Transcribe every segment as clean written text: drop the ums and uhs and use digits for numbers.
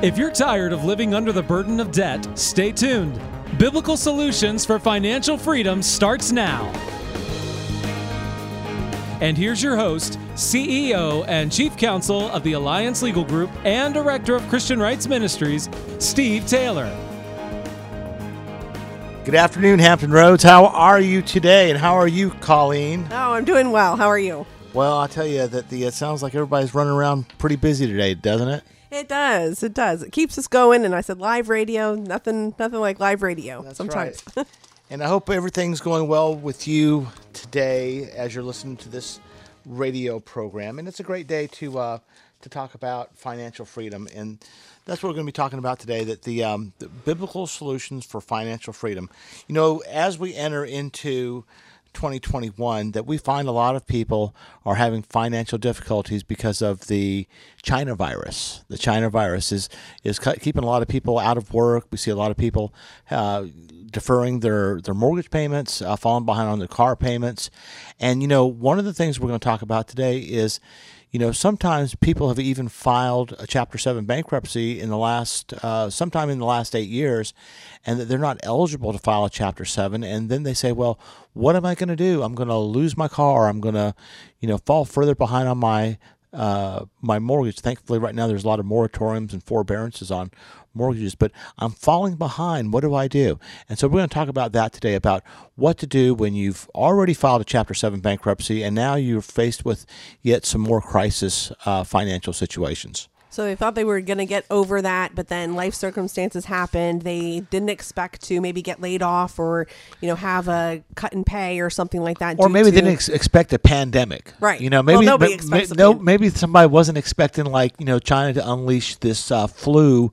If you're tired of living under the burden of debt, stay tuned. Biblical Solutions for Financial Freedom starts now. And here's your host, CEO and Chief Counsel of the Alliance Legal Group and Director of Christian Rights Ministries, Steve Taylor. Good afternoon, Hampton Roads. How are you today? And how are you, Colleen? Oh, I'm doing well. How are you? Well, I'll tell you that it sounds like everybody's running around pretty busy today, doesn't it? It does. It does. It keeps us going. And I said live radio, nothing like live radio. That's sometimes. Right. And I hope everything's going well with you today as you're listening to this radio program. And it's a great day to talk about financial freedom. And that's what we're going to be talking about today, that the biblical solutions for financial freedom. You know, as we enter into 2021, that we find a lot of people are having financial difficulties because of the China virus. The China virus is keeping a lot of people out of work. We see a lot of people deferring their mortgage payments, falling behind on their car payments. And, you know, one of the things we're going to talk about today is, you know, sometimes people have even filed a Chapter 7 bankruptcy in the last, sometime in the last 8 years, and that they're not eligible to file a Chapter 7. And then they say, well, what am I going to do? I'm going to lose my car. I'm going to, you know, fall further behind on my mortgage. Thankfully, right now, there's a lot of moratoriums and forbearances on mortgages, but I'm falling behind. What do I do? And so we're going to talk about that today, about what to do when you've already filed a Chapter 7 bankruptcy and now you're faced with yet some more crisis financial situations. So they thought they were going to get over that, but then life circumstances happened. They didn't expect to maybe get laid off or, you know, have a cut in pay or something like that. Or maybe they didn't expect a pandemic. Right. You know, maybe nobody expects maybe somebody wasn't expecting, like, you know, China to unleash this flu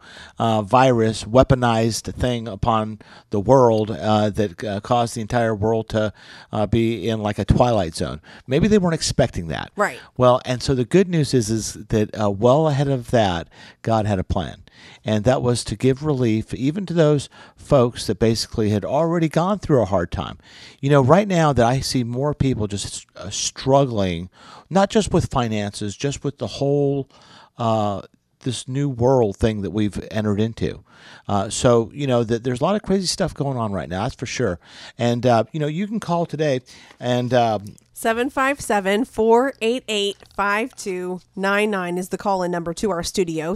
virus, weaponized thing upon the world that caused the entire world to be in like a twilight zone. Maybe they weren't expecting that. Right. Well, and so the good news is that well ahead of that, God had a plan, and that was to give relief even to those folks that basically had already gone through a hard time. You know, right now that I see more people just struggling, not just with finances, just with the whole this new world thing that we've entered into. So, you know, that there's a lot of crazy stuff going on right now, that's for sure. And, you know, you can call today and 757-488-5299 is the call-in number to our studio,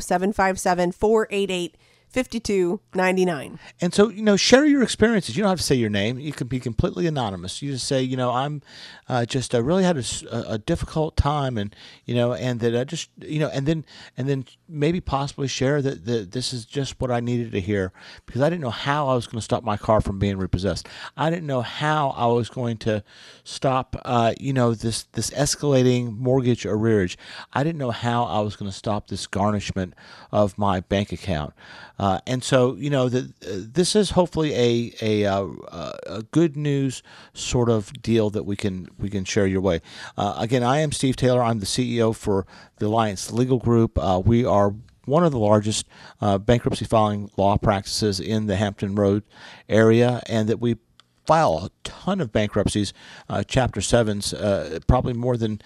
757-488-5299. And so, you know, share your experiences. You don't have to say your name. You can be completely anonymous. You just say, you know, I'm I really had a difficult time, and, you know, and that I just, you know, and then maybe possibly share that this is just what I needed to hear, because I didn't know how I was going to stop my car from being repossessed. I didn't know how I was going to stop, you know, this escalating mortgage arrearage. I didn't know how I was going to stop this garnishment of my bank account. And so, you know, this is hopefully a good news sort of deal that we can share your way. Again, I am Steve Taylor. I'm the CEO for the Alliance Legal Group. We are one of the largest bankruptcy filing law practices in the Hampton Road area, and that we file a ton of bankruptcies, Chapter 7s, probably more than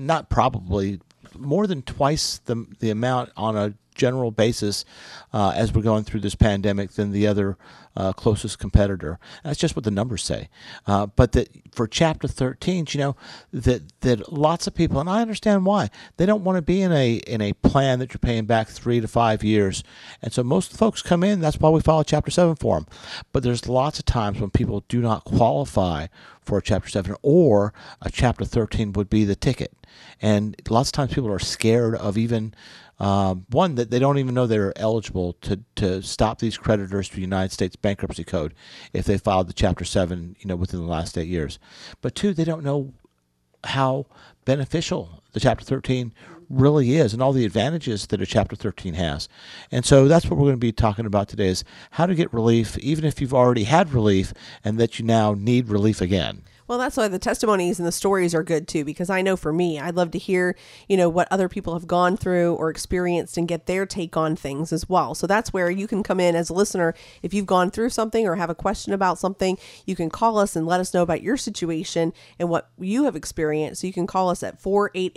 twice the amount on a general basis as we're going through this pandemic than the other closest competitor. That's just what the numbers say. But that for Chapter 13, you know, that lots of people, and I understand why, they don't want to be in a plan that you're paying back 3 to 5 years. And so most folks come in, that's why we file a Chapter 7 for them. But there's lots of times when people do not qualify for a Chapter 7, or a Chapter 13 would be the ticket. And lots of times people are scared of even one, that they don't even know they're eligible to stop these creditors to the United States Bankruptcy Code if they filed the Chapter 7, you know, within the last 8 years. But two, they don't know how beneficial the Chapter 13 really is and all the advantages that a Chapter 13 has. And so that's what we're going to be talking about today, is how to get relief, even if you've already had relief and that you now need relief again. Well, that's why the testimonies and the stories are good too, because I know for me, I'd love to hear, what other people have gone through or experienced and get their take on things as well. So that's where you can come in as a listener. If you've gone through something or have a question about something, you can call us and let us know about your situation and what you have experienced. So you can call us at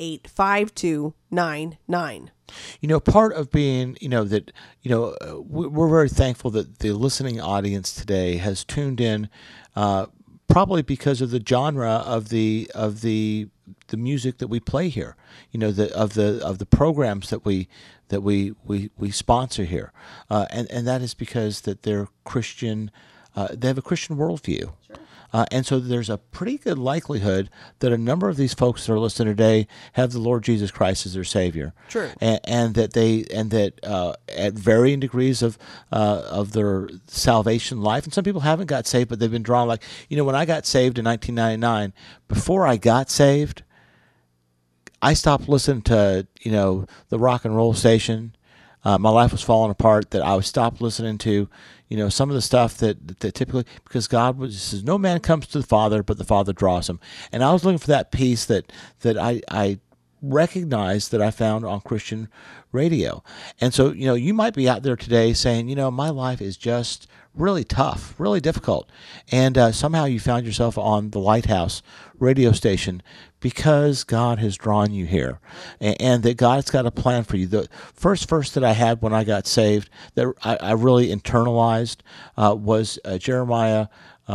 488-5299. Part of being, we're very thankful that the listening audience today has tuned in, probably because of the genre of the music that we play here, of the programs that we sponsor here, and that is because that they're Christian, they have a Christian worldview. Sure. And so there's a pretty good likelihood that a number of these folks that are listening today have the Lord Jesus Christ as their Savior. True. And that at varying degrees of their salvation life, and some people haven't got saved, but they've been drawn. Like, when I got saved in 1999, before I got saved, I stopped listening to the rock and roll station. My life was falling apart. That I stopped listening to, some of the stuff that typically, because God says, no man comes to the Father, but the Father draws him. And I was looking for that peace that I recognized that I found on Christian radio. And so, you might be out there today saying, my life is just really tough, really difficult. And somehow you found yourself on the Lighthouse radio station because God has drawn you here, and that God's got a plan for you. The first verse that I had when I got saved that I really internalized was Jeremiah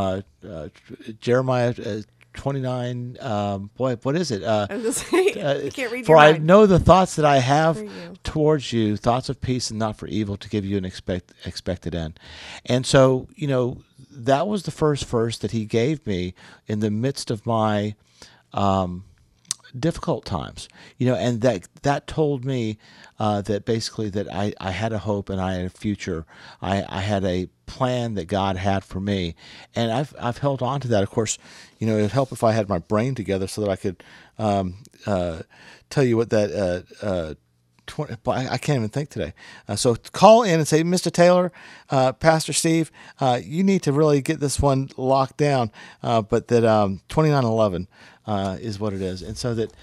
29. What is it? I was just saying, I can't read For your I mind. know the thoughts that I have towards you, thoughts of peace and not for evil, to give you an expected end. And so, that was the first verse that he gave me in the midst of my difficult times, and that told me that basically that I had a hope and I had a future. I had a plan that God had for me, and I've held on to that. Of course, it'd help if I had my brain together so that I could tell you what that. I can't even think today. So call in and say, Mr. Taylor, Pastor Steve, you need to really get this one locked down. But that 2911 is what it is, and so that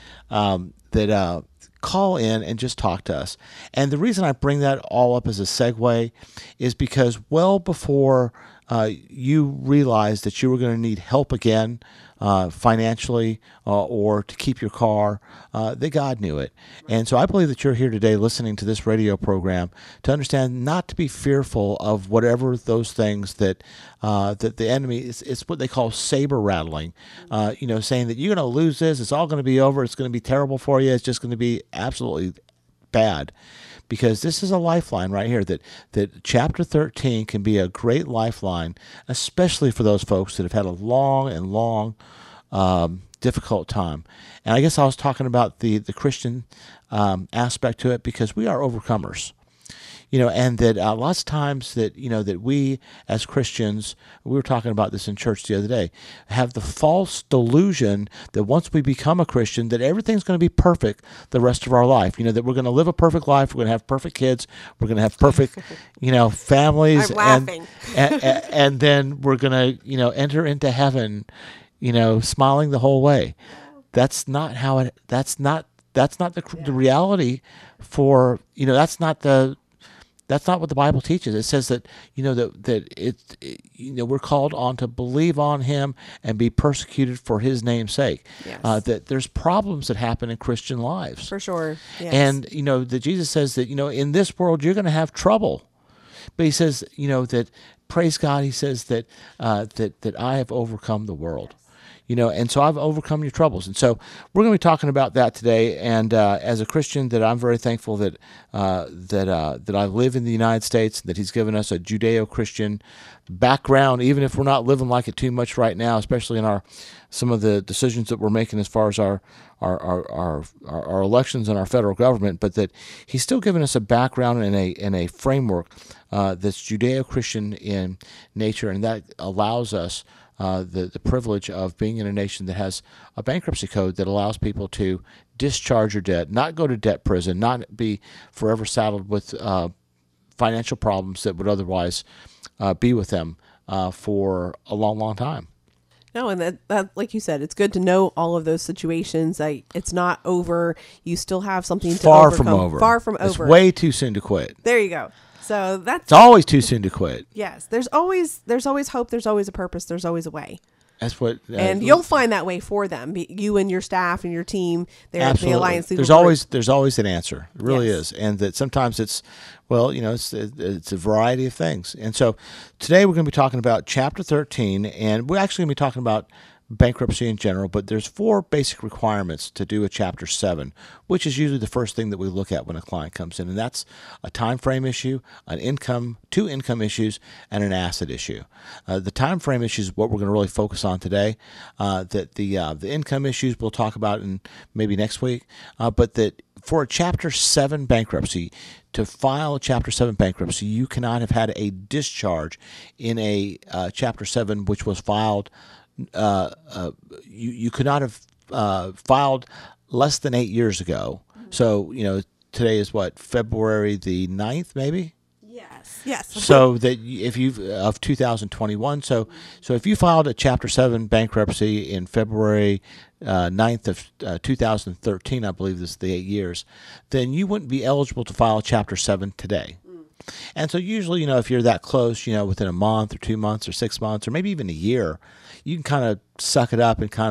call in and just talk to us. And the reason I bring that all up as a segue is because well before you realized that you were going to need help again, financially, or to keep your car, that God knew it. And so I believe that you're here today listening to this radio program to understand not to be fearful of whatever those things that the enemy, it's what they call saber rattling, saying that you're going to lose this, it's all going to be over, it's going to be terrible for you, it's just going to be absolutely bad. Because this is a lifeline right here, that chapter 13 can be a great lifeline, especially for those folks that have had a long, difficult time. And I guess I was talking about the Christian aspect to it, because we are overcomers. And that lots of times that, that we as Christians, we were talking about this in church the other day, have the false delusion that once we become a Christian, that everything's going to be perfect the rest of our life. That we're going to live a perfect life, we're going to have perfect kids, we're going to have perfect, families. I'm laughing. And then we're going to, enter into heaven, smiling the whole way. That's not how it, that's not the reality for, that's not what the Bible teaches. It says that we're called on to believe on Him and be persecuted for His name's sake. Yes. That there's problems that happen in Christian lives. For sure. Yes. And that Jesus says that in this world you're going to have trouble, but He says that, praise God, He says that that I have overcome the world. And so I've overcome your troubles. And so we're going to be talking about that today. And as a Christian, that I'm very thankful that I live in the United States, that He's given us a Judeo-Christian background, even if we're not living like it too much right now, especially in some of the decisions that we're making as far as our elections and our federal government, but that He's still given us a background and a framework that's Judeo-Christian in nature, and that allows us the privilege of being in a nation that has a bankruptcy code that allows people to discharge your debt, not go to debt prison, not be forever saddled with financial problems that would otherwise be with them for a long, long time. No, and that, like you said, it's good to know all of those situations. It's not over. You still have something to Far overcome. from over. Far from It's over. way too soon to quit. There you go. So that's It's always too soon to quit. yes. There's always hope. There's always a purpose. There's always a way. That's what. And you'll find that way for them. You and your staff and your team. They're at the absolutely. Alliance Legal Group. There's always an answer. It really Yes. is, and that sometimes it's, well, it's a variety of things. And so today we're going to be talking about Chapter 13, and we're actually going to be talking about bankruptcy in general, but there's 4 basic requirements to do a Chapter 7, which is usually the first thing that we look at when a client comes in, and that's a time frame issue, two income issues, and an asset issue. The time frame issue is what we're going to really focus on today. That the income issues we'll talk about in maybe next week, but that for a Chapter 7 bankruptcy, to file a Chapter 7 bankruptcy, you cannot have had a discharge in a Chapter 7 which was filed. You could not have filed less than 8 years ago. So, today is what, February the 9th, maybe? Yes. So that if you've of 2021, so if you filed a Chapter 7 bankruptcy in February 9th of 2013, I believe this is the 8 years, then you wouldn't be eligible to file a Chapter 7 today. And so usually, if you're that close, within a month or 2 months or 6 months or maybe even a year, you can kind of suck it up and kind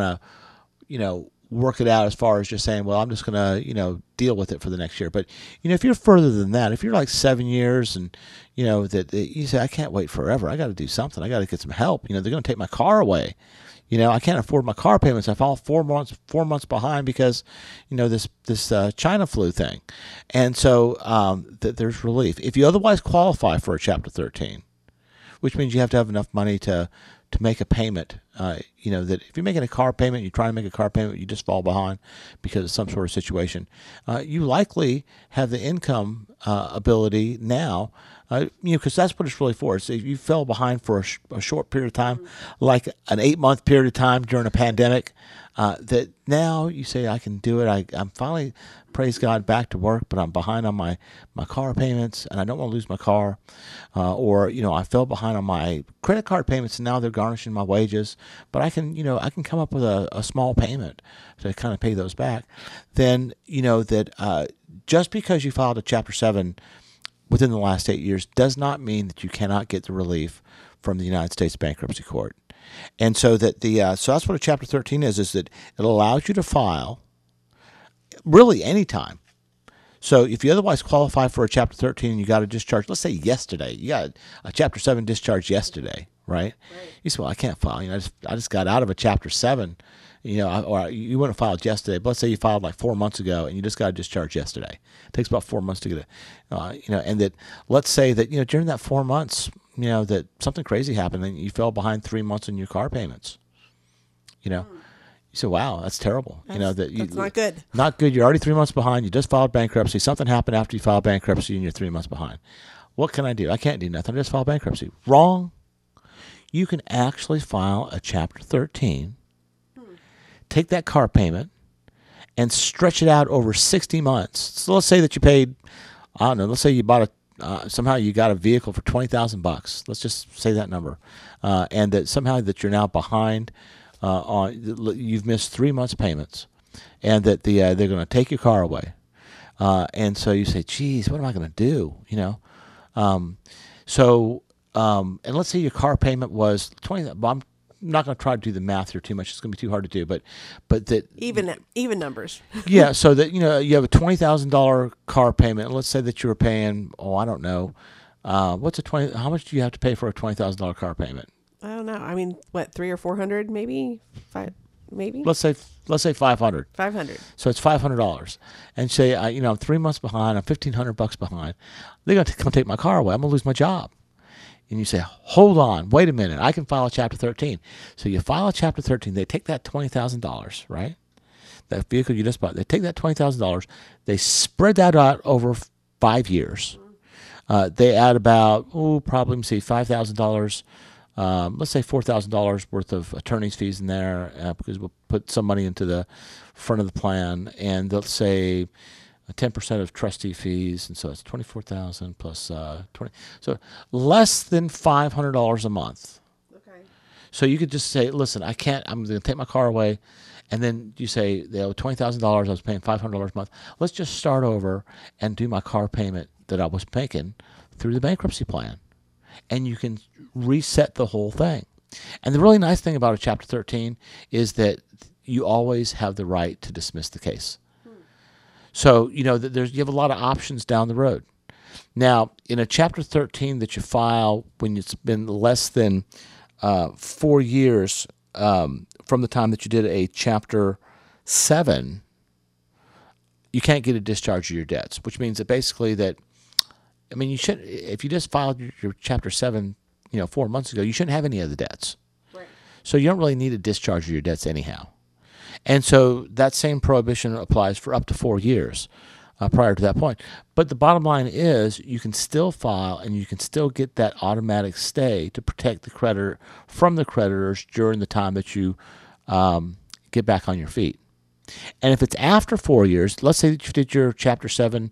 of, work it out as far as just saying, well, I'm just going to, deal with it for the next year. But, if you're further than that, if you're like 7 years and, that you say, I can't wait forever. I got to do something. I got to get some help. They're going to take my car away. I can't afford my car payments. I fall 4 months behind because, this China flu thing. And so there's relief. If you otherwise qualify for a Chapter 13, which means you have to have enough money to make a payment, that if you're making a car payment, you're trying to make a car payment, you just fall behind because of some sort of situation, you likely have the income ability now, because that's what it's really for. So if you fell behind for a short period of time, like an 8-month period of time during a pandemic, that now you say, I can do it. I'm finally, praise God, back to work, but I'm behind on my car payments, and I don't want to lose my car. Or, I fell behind on my credit card payments, and now they're garnishing my wages, but I can come up with a small payment to kind of pay those back. Then, that just because you filed a Chapter 7 within the last 8 years does not mean that you cannot get the relief from the United States Bankruptcy Court. And so that so that's what a Chapter 13 is that it allows you to file really anytime. So if you otherwise qualify for a Chapter 13 and you got a discharge, let's say yesterday, you got a Chapter 7 discharge yesterday, right? You say, well, I can't file. I just got out of a Chapter 7, or you wouldn't have filed yesterday. But let's say you filed like 4 months ago and you just got a discharge yesterday. It takes about 4 months to get it, and that let's say that, during that 4 months, that something crazy happened and you fell behind 3 months in your car payments, You say, wow, that's terrible. That's not good. Not good. You're already 3 months behind. You just filed bankruptcy. Something happened after you filed bankruptcy and you're 3 months behind. What can I do? I can't do nothing. I just filed bankruptcy. Wrong. You can actually file a Chapter 13, take that car payment, and stretch it out over 60 months. So let's say that you paid, I don't know, let's say you bought somehow you got a vehicle for $20,000. Let's just say that number. And that somehow that you're now behind you've missed 3 months payments, and that they're going to take your car away, and so you say, "Geez, what am I going to do?" And let's say your car payment was $20. I'm not going to try to do the math here too much; it's going to be too hard to do. But that even numbers. Yeah, so that you have a $20,000 car payment. Let's say that you were paying, I don't know, how much do you have to pay for a $20,000 car payment? I don't know. I mean, what, 300 or 400, maybe 5, maybe. Let's say 500. 500. So it's $500, and say I'm 3 months behind. I'm $1,500 behind. They're going to come take my car away. I'm going to lose my job. And you say, hold on, wait a minute. I can file a Chapter 13. So you file a Chapter 13. They take that $20,000, right? That vehicle you just bought. They take that $20,000. They spread that out over 5 years. They add about probably $5,000. Let's say $4,000 worth of attorney's fees in there, because we'll put some money into the front of the plan, and let's say 10% of trustee fees, and so it's $24,000 plus 20. So less than $500 a month. Okay. So you could just say, listen, I can't, I'm going to take my car away. And then you say, they owe $20,000. I was paying $500 a month. Let's just start over and do my car payment that I was making through the bankruptcy plan. And you can reset the whole thing. And the really nice thing about a Chapter 13 is that you always have the right to dismiss the case. So, you have a lot of options down the road. Now, in a Chapter 13 that you file when it's been less than 4 years from the time that you did a Chapter 7, you can't get a discharge of your debts, which means that basically that, you should, if you just filed your Chapter 7, 4 months ago, you shouldn't have any of the debts. Right. So you don't really need a discharge of your debts anyhow. And so that same prohibition applies for up to 4 years prior to that point. But the bottom line is you can still file and you can still get that automatic stay to protect the creditor from the creditors during the time that you get back on your feet. And if it's after 4 years, let's say that you did your Chapter 7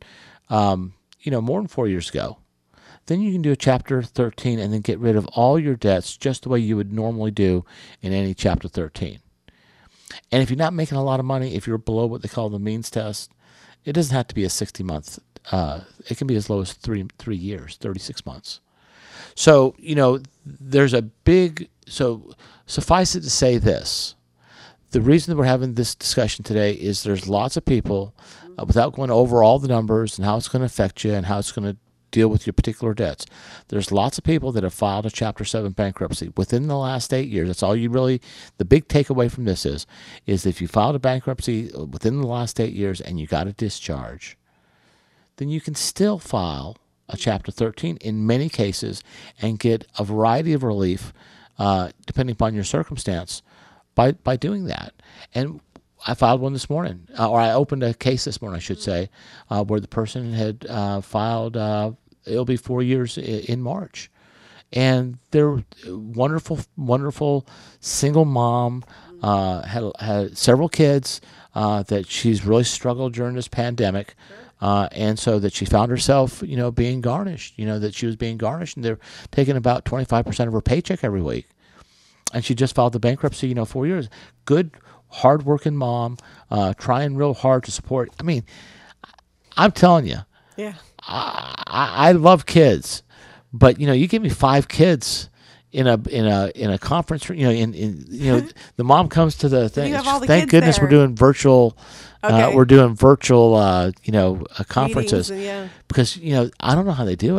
more than 4 years ago, then you can do a Chapter 13 and then get rid of all your debts just the way you would normally do in any Chapter 13. And if you're not making a lot of money, if you're below what they call the means test, it doesn't have to be a 60-month. It can be as low as 3 years, 36 months. So, there's a big, so suffice it to say this. The reason that we're having this discussion today is there's lots of people, without going over all the numbers and how it's going to affect you and how it's going to deal with your particular debts. There's lots of people that have filed a Chapter 7 bankruptcy within the last 8 years. That's all you really, the big takeaway from this is if you filed a bankruptcy within the last 8 years and you got a discharge, then you can still file a Chapter 13 in many cases and get a variety of relief depending upon your circumstance by doing that. And I filed one this morning, or I opened a case this morning, I should say, where the person had filed, it'll be 4 years in March. And they're wonderful single mom, had several kids that she's really struggled during this pandemic. And so that she found herself, being garnished, that she was being garnished, and they're taking about 25% of her paycheck every week. And she just filed the bankruptcy, 4 years. Good, hard-working mom, trying real hard to support. I'm telling you, yeah, I love kids, but you give me 5 kids in a conference, the mom comes to the thing. Thank goodness we're doing virtual. Okay. We're doing virtual, conferences. Meetings, yeah. Because I don't know how they do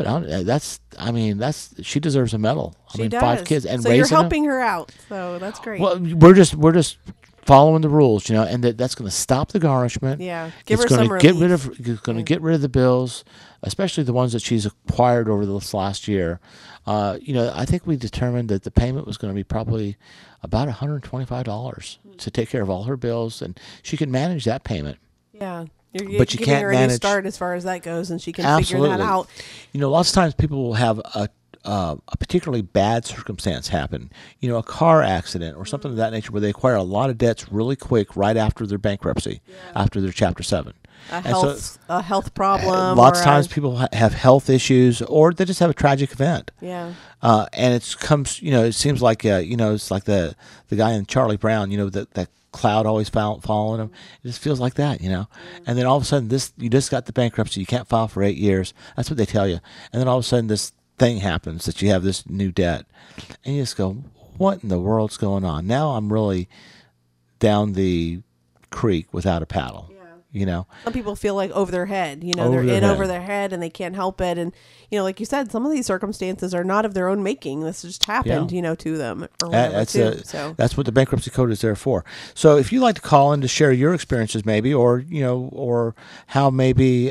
it. She deserves a medal. She does. 5 kids and so raising you're helping them. her out. So that's great. Well, we're just following the rules, and that's going to stop the garnishment. Yeah, give it's her some relief. It's going to get rid of the bills, especially the ones that she's acquired over this last year. I think we determined that the payment was going to be probably about $125 to take care of all her bills, and she can manage that payment. Yeah. But you giving can't her manage a new start as far as that goes, and she can Absolutely. figure that out. Lots of times people will have a particularly bad circumstance happen, a car accident or something of that nature where they acquire a lot of debts really quick right after their bankruptcy, after their Chapter 7. A health problem. Lots of times people have health issues or they just have a tragic event. Yeah. And it comes, it seems like, it's like the guy in Charlie Brown, that cloud always following him. It just feels like that, And then all of a sudden you just got the bankruptcy. You can't file for 8 years. That's what they tell you. And then all of a sudden this thing happens that you have this new debt. And you just go, what in the world's going on? Now I'm really down the creek without a paddle. Some people feel like over their head, they're in over their head and they can't help it. And, like you said, some of these circumstances are not of their own making. This just happened, to them or whatever. That's what the bankruptcy code is there for. So if you'd like to call in to share your experiences maybe, or, or how maybe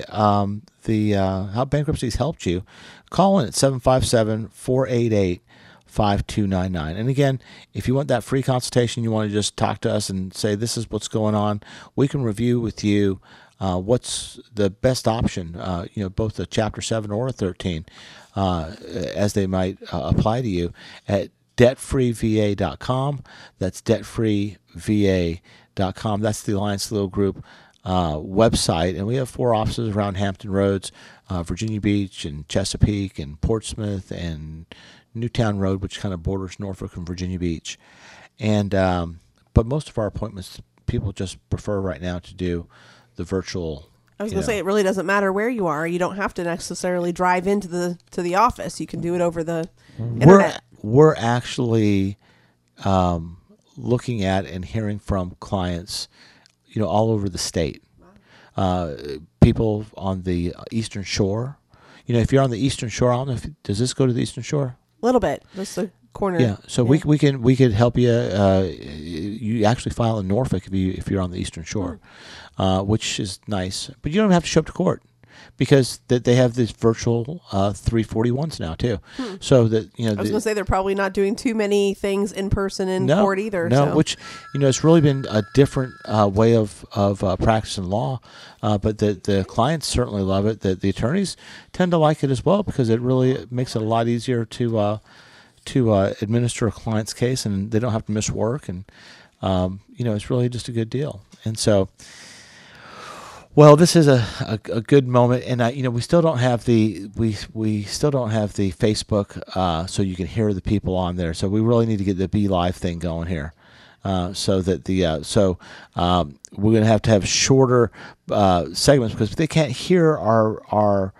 how bankruptcy's helped you, call in at 757-488-5299. And again, if you want that free consultation, you want to just talk to us and say, this is what's going on, we can review with you what's the best option, both a Chapter 7 or a 13, as they might apply to you at debtfreeva.com. That's debtfreeva.com. That's the Alliance Legal Group website, and we have 4 offices around Hampton Roads, Virginia Beach, and Chesapeake, and Portsmouth, and Newtown Road, which kind of borders Norfolk and Virginia Beach. And but most of our appointments, people just prefer right now to do the virtual. I was going to say, it really doesn't matter where you are. You don't have to necessarily drive into the office. You can do it over the internet. We're actually looking at and hearing from clients, all over the state. People on the Eastern Shore. If you're on the Eastern Shore, I don't know does this go to the Eastern Shore? A little bit, just the corner. Yeah, so we could help you. You actually file in Norfolk if you're on the Eastern Shore, which is nice. But you don't have to show up to court because they have these virtual 341s now too. So that I was going to say they're probably not doing too many things in person in court either. No, so. Which it's really been a different way of practicing law. But the clients certainly love it. The attorneys tend to like it as well because it really makes it a lot easier to administer a client's case, and they don't have to miss work, and it's really just a good deal. And so, well, this is a good moment, and we still don't have the Facebook, so you can hear the people on there. So we really need to get the Be Live thing going here, so that we're going to have shorter segments because they can't hear our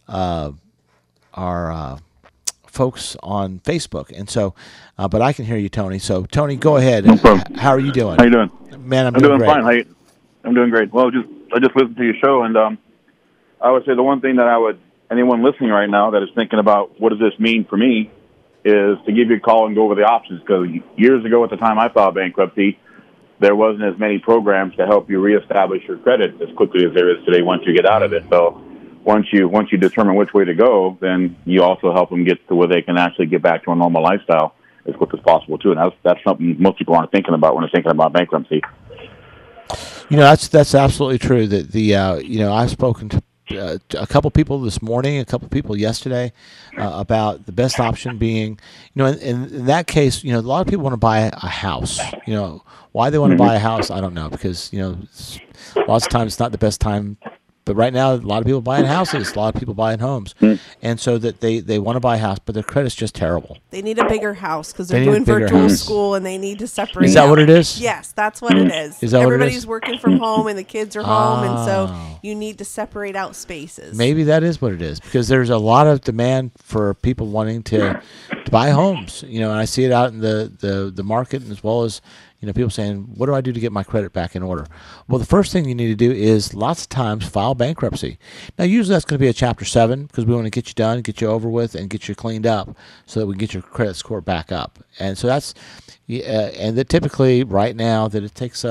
folks on Facebook, and so, but I can hear you, Tony. So, Tony, go ahead. No problem. How are you doing? How you doing? Man, I'm doing great. Fine. I'm doing great. Well, I just listened to your show, and I would say the one thing that anyone listening right now that is thinking about what does this mean for me is to give you a call and go over the options. Because years ago, at the time I filed bankruptcy, there wasn't as many programs to help you reestablish your credit as quickly as there is today once you get out of it. So once you determine which way to go, then you also help them get to where they can actually get back to a normal lifestyle as quick as possible too. And that's something most people aren't thinking about when they're thinking about bankruptcy. That's absolutely true. That I've spoken to a couple people this morning, a couple people yesterday about the best option being, in that case, a lot of people want to buy a house. Why they want to buy a house, I don't know, because lots of times it's not the best time. But right now, a lot of people buying houses, a lot of people buying homes, and so that they want to buy a house, but their credit's just terrible. They need a bigger house because they're doing virtual school and they need to separate. Is that what it is? Yes, that's what it is. Is that Everybody's what it is? working from home and the kids are home, and so you need to separate out spaces. Maybe that is what it is because there's a lot of demand for people wanting to buy homes. And I see it out in the market, as well as people saying, what do I do to get my credit back in order? Well, the first thing you need to do is lots of times file bankruptcy. Now, usually that's going to be a Chapter 7 because we want to get you done, get you over with, and get you cleaned up so that we can get your credit score back up. And so that's, and that typically right now that it takes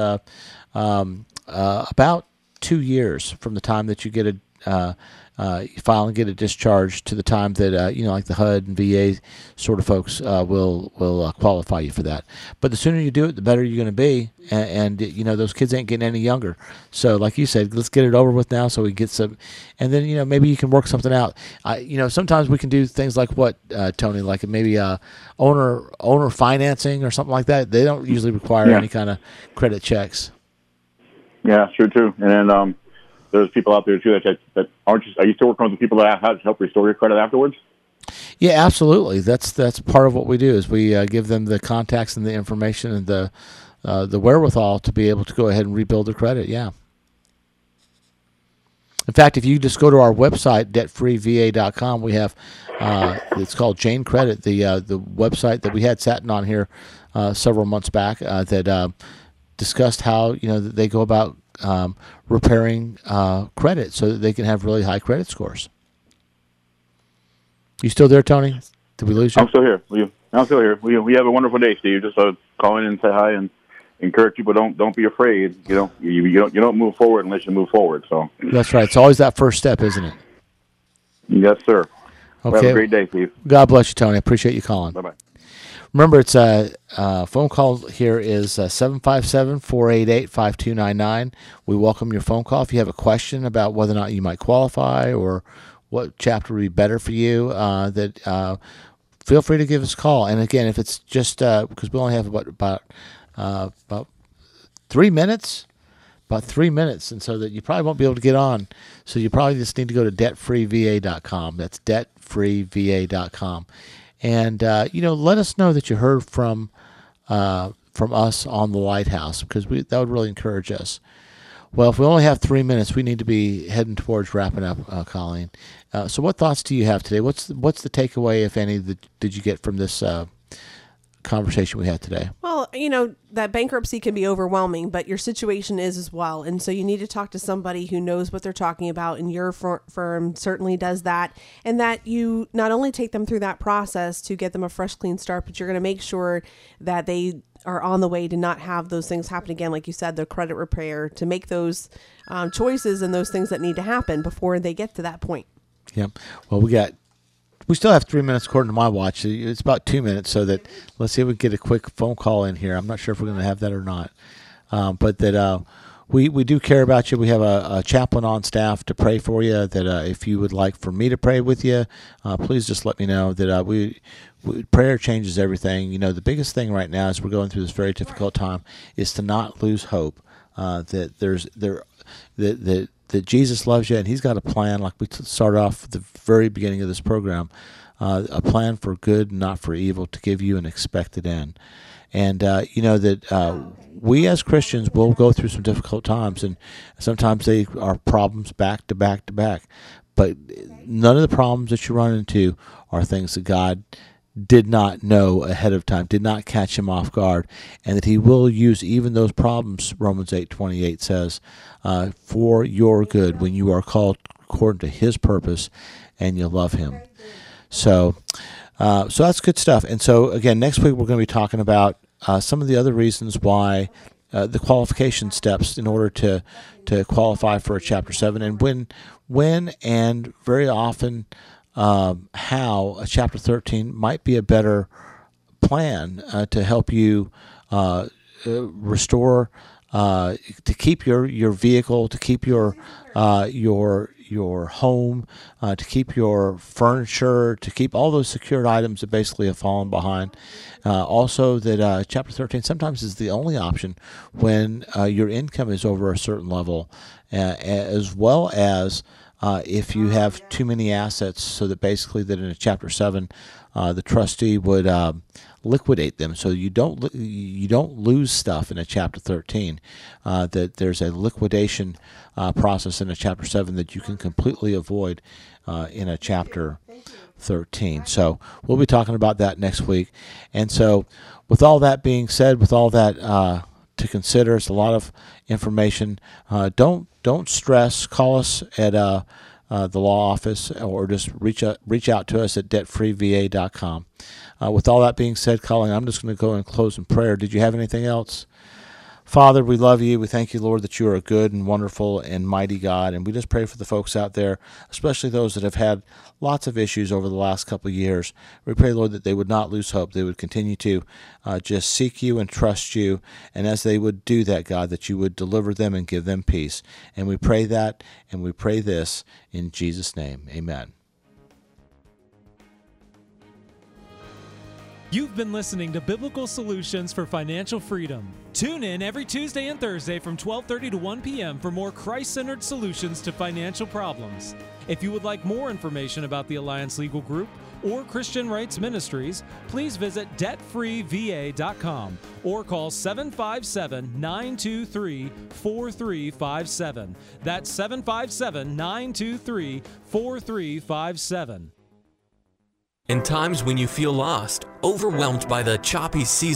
about 2 years from the time that you get you file and get a discharge to the time that like the HUD and VA sort of folks will qualify you for that. But the sooner you do it, the better you're going to be, and those kids ain't getting any younger. So like you said, let's get it over with now so we get some, and then maybe you can work something out. Sometimes we can do things like what Tony, like maybe owner financing or something like that. They don't usually require any kind of credit checks. Yeah, sure too. And then there's people out there too that are you still working with the people that have to help restore your credit afterwards? Yeah, absolutely. That's part of what we do is we give them the contacts and the information and the wherewithal to be able to go ahead and rebuild their credit. Yeah. In fact, if you just go to our website, debtfreeva.com, we have it's called Jane Credit, the website that we had Satin on here several months back that discussed how they go about repairing credit so that they can have really high credit scores. You still there, Tony? Did we lose you? I'm still here. I'm still here. We have a wonderful day, Steve. Just call in and say hi and encourage people. Don't be afraid. You don't move forward unless you move forward. So that's right. It's always that first step, isn't it? Yes, sir. Okay. Well, have a great day, Steve. God bless you, Tony. I appreciate you calling. Bye-bye. Remember, it's phone call here is 757-488-5299. We welcome your phone call. If you have a question about whether or not you might qualify or what chapter would be better for you, feel free to give us a call. And again, if it's just because we only have about 3 minutes, about 3 minutes, and so that you probably won't be able to get on. So you probably just need to go to debtfreeva.com. That's debtfreeva.com. And, let us know that you heard from us on the Lighthouse, because that would really encourage us. Well, if we only have 3 minutes, we need to be heading towards wrapping up, Colleen. So what thoughts do you have today? What's the takeaway, if any, did you get from this conversation we had today? Well, that bankruptcy can be overwhelming, but your situation is as well. And so you need to talk to somebody who knows what they're talking about, and your firm certainly does that. And that you not only take them through that process to get them a fresh, clean start, but you're going to make sure that they are on the way to not have those things happen again. Like you said, the credit repair, to make those choices and those things that need to happen before they get to that point. Yeah. Well, we still have 3 minutes according to my watch. It's about 2 minutes, so that let's see if we can get a quick phone call in here. I'm not sure if we're going to have that or not. But that we do care about you. We have a chaplain on staff to pray for you. That if you would like for me to pray with you, please just let me know. That prayer changes everything. The biggest thing right now, as we're going through this very difficult time, is to not lose hope. That Jesus loves you, and He's got a plan, like we started off at the very beginning of this program, a plan for good and not for evil, to give you an expected end. And that we as Christians will go through some difficult times, and sometimes they are problems back to back to back. But none of the problems that you run into are things that God did not know ahead of time, did not catch Him off guard, and that He will use even those problems, Romans 8:28 says, for your good, when you are called according to His purpose and you love Him. So that's good stuff. And so, again, next week we're going to be talking about some of the other reasons why, the qualification steps in order to qualify for a Chapter 7, and when and very often how a Chapter 13 might be a better plan to help you restore, to keep your vehicle, to keep your home, to keep your furniture, to keep all those secured items that basically have fallen behind. Also, that Chapter 13 sometimes is the only option when your income is over a certain level, as well as if you have too many assets, so that basically that in a Chapter 7, the trustee would liquidate them, so you don't lose stuff in a Chapter 13. That there's a liquidation process in a Chapter 7 that you can completely avoid in a Chapter 13. So we'll be talking about that next week. And so, with all that being said, with all that to consider, it's a lot of information. Don't stress. Call us at the law office, or just reach out to us at debtfreeva.com. With all that being said, Colin, I'm just going to go and close in prayer. Did you have anything else? Father, we love you. We thank you, Lord, that you are a good and wonderful and mighty God. And we just pray for the folks out there, especially those that have had lots of issues over the last couple of years. We pray, Lord, that they would not lose hope. They would continue to just seek you and trust you. And as they would do that, God, that you would deliver them and give them peace. And we pray that, and we pray this in Jesus' name. Amen. You've been listening to Biblical Solutions for Financial Freedom. Tune in every Tuesday and Thursday from 12:30 to 1 p.m. for more Christ-centered solutions to financial problems. If you would like more information about the Alliance Legal Group or Christian Rights Ministries, please visit debtfreeva.com or call 757-923-4357. That's 757-923-4357. In times when you feel lost, overwhelmed by the choppy seas